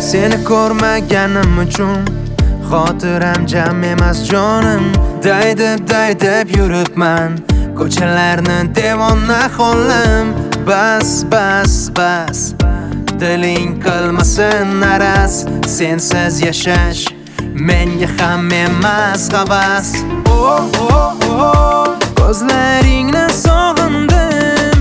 Seni ko'rmaganim uchun xotiram jam emas jonim. Day deb yuribman ko'chalarni devona xolim. Bas diling qilmasin araz, sensiz yashash menga ham emas havas. Ko'zlaringni sog'indim,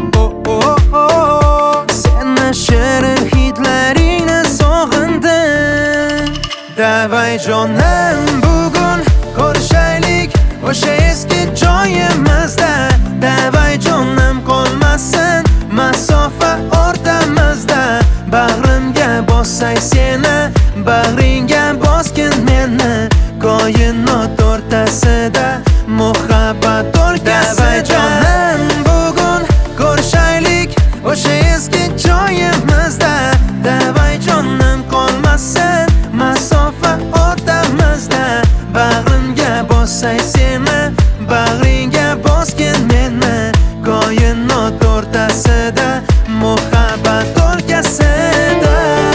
seni shirin hidlaringni sog'indim. Davay jonim, bugun ko'rishaylik o'sha eski joyimizda. Davay jonim, qolmasin masofa o'rtamizda. Bag'rimga bossay seni, bag'ringga bosgin meni. Koinot o'rtasida muhabbat o'rtasida. Davay jonim, bugun ko'rishaylik o'sha eski joyimizda. Davay jonim, qolmasin masofa o'rtamizda. Bag'rimga bossay seni, bag'ringga bosgin meni. Koinot o'rtasida muhabbat o'rtasida.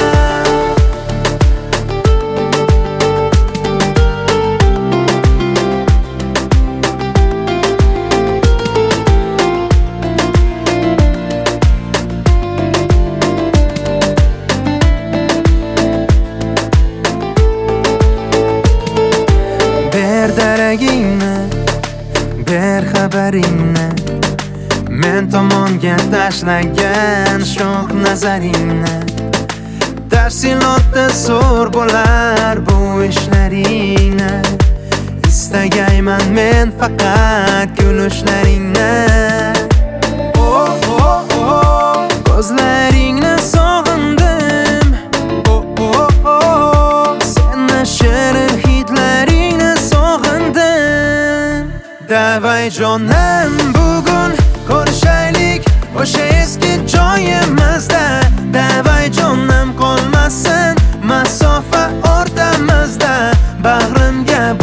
Ber daragingni, ber xabaringni, men tomonga tashlagan sho'x nazaringni. Tafsilotda zo'r bo'lar bu ishlaringni. Istagayman men faqat kulishlaringni. Ko'zlaringni sog'indim, seni shirin hidlaringni sog'indim. Davay jonim, bugun ko'rishaylik o'sha eski joyimizda. Davay jonim, qolmasin masofa o'rtamizda. Bag'rimga